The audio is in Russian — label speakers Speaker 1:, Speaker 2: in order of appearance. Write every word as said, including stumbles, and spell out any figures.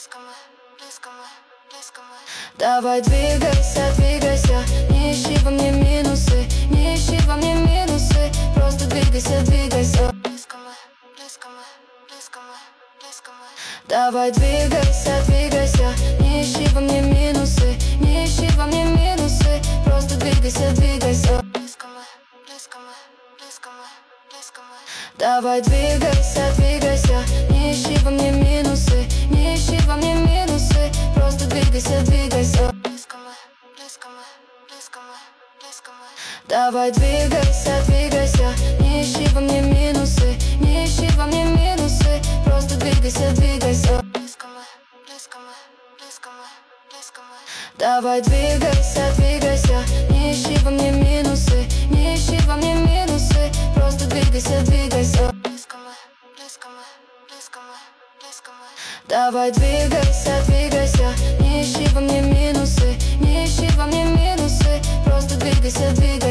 Speaker 1: близко мы, близко мы, близко мы.
Speaker 2: Давай двигайся, двигайся, не ищи во мне минусы, не ищи во мне минусы, просто двигайся, двигайся.
Speaker 1: Близко мы, близко мы, близко мы, близко мы.
Speaker 2: Давай двигайся, двигайся, не ищи во мне минусы, не ищи во мне минусы, просто двигайся, двигайся.
Speaker 1: Близко мы, близко мы, близко мы, близко мы.
Speaker 2: Давай двигайся, двигайся, не ищи во мне минусы, не ищи во мне минусы, просто двигайся, двигайся.
Speaker 1: Близко мы, близко мы, близко мы, близко мы.
Speaker 2: Давай двигайся, двигайся, не ищи во мне минусы, не ищи во мне минусы, просто двигайся, двигайся.
Speaker 1: Близко мы, близко мы, близко мы, близко мы.
Speaker 2: Давай двигайся, двигайся, не ищи во мне минусы, не ищи во мне минусы, просто двигайся, двигайся.
Speaker 1: Близко мы, близко мы, близко мы, близко мы.
Speaker 2: Давай двигайся, двигайся, не ищи во мне минусы, не ищи во мне минусы, просто двигайся, двигайся.